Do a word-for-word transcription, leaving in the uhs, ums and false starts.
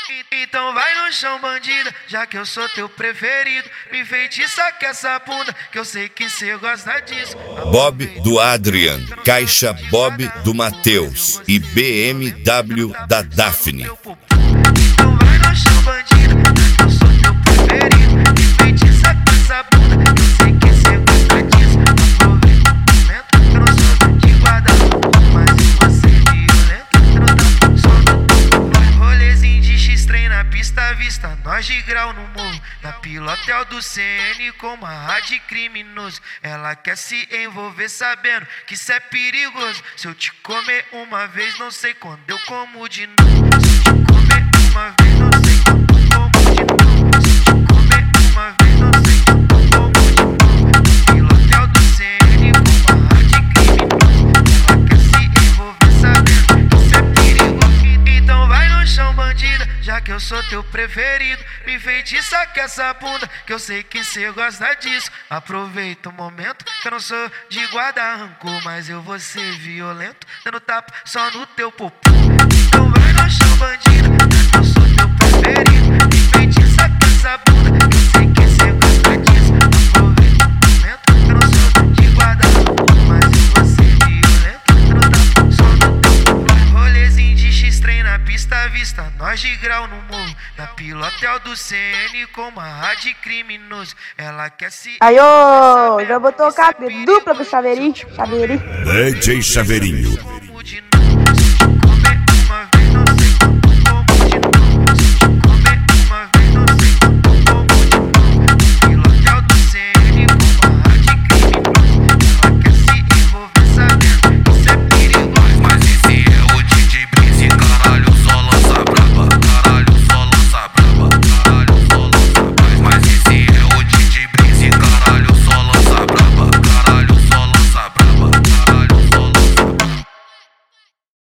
Então vai no chão, bandida, já que eu sou teu preferido. Me enfeitiça com essa bunda, que eu sei que cê gosta disso. Bob do Adrian, Caixa Bob do Matheus e B M W da Daphne. Então vai no chão, bandida, já que eu sou teu preferido. Me enfeitiça com essa bunda, que eu sei que cê gosta disso. Aproveita o momento, eu não sou de guarda-roupa, mas você é violento, eu não tá só no rolezinho de X-Trem na pista vista, nós de grau no morro, na pilotel do C N com uma rádio criminoso. Ela quer se envolver sabendo que isso é perigoso. Se eu te comer uma vez, não sei quando eu como de novo. Se eu te comer uma vez, não sei quando eu como de novo. Se eu te comer uma vez, não sei quando eu como de novo. Na pilotel do C N com uma rádio criminoso. Ela quer se envolver sabendo que isso é perigoso. Então vai no chão, bandida, já que eu sou teu preferido. Me enfeitiça com essa bunda, que eu sei que cê gosta disso. Aproveita o momento, que eu não sou de guardar rancor, mas eu vou ser violento, dando tapa só no teu popô. Então vai no chão, bandida, já que eu sou teu preferido. Me enfeitiça com essa bunda, que eu sei que cê gosta disso. Aproveita o momento, que eu não sou de guardar rancor, mas eu vou ser violento, dando tapa só no teu popô. Rolezinho de X-Trem na pista vista, nós de grau no morro, na pilotel do C N com uma rádio criminoso. Ela quer se... Aí, ô, já vou tocar dupla pro Chaveirinho, Chaveirinho. D J Chaveirinho.